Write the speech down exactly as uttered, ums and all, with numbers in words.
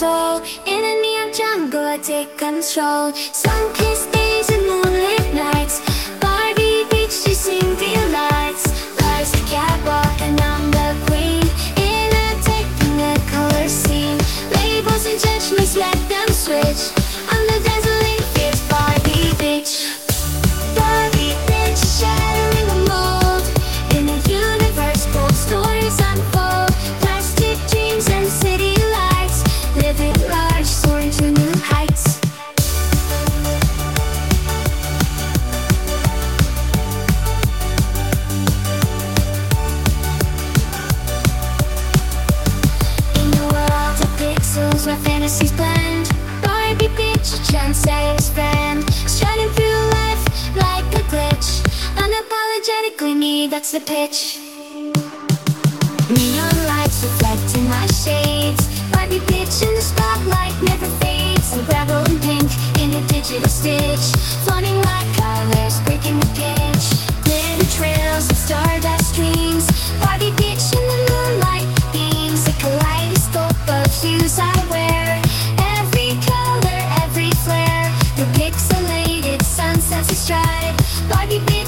stroll. In a neon jungle I take control. Sun-kissed days and moonlit nights, Barbie beach chasing delights. Life's a catwalk and I'm the queen, in a technicolor scene. Labels and judgments, let them switch. I'm the dazzling fierce Barbie bitch. Barbie bitch, shattering the mold. In a universe, bold stories unfold. Plastic dreams and city lights, living large, soaring to new heights. In a world of pixels where fantasies blend, Barbie bitch, a trendsetter's friend. Shining through life like a glitch, unapologetically me, that's the pitch. Neon lights reflecting my shades, Barbie bitch in the spotlight never fades. Unravel in pink in a digital stitch, flaunting like colors, breaking the pitch. Glitter trails and stardust dreams, Barbie bitch in the moonlight beams. A kaleidoscope of hues I wear, every color, every flare. The pixelated sunsets astride, Barbie bitch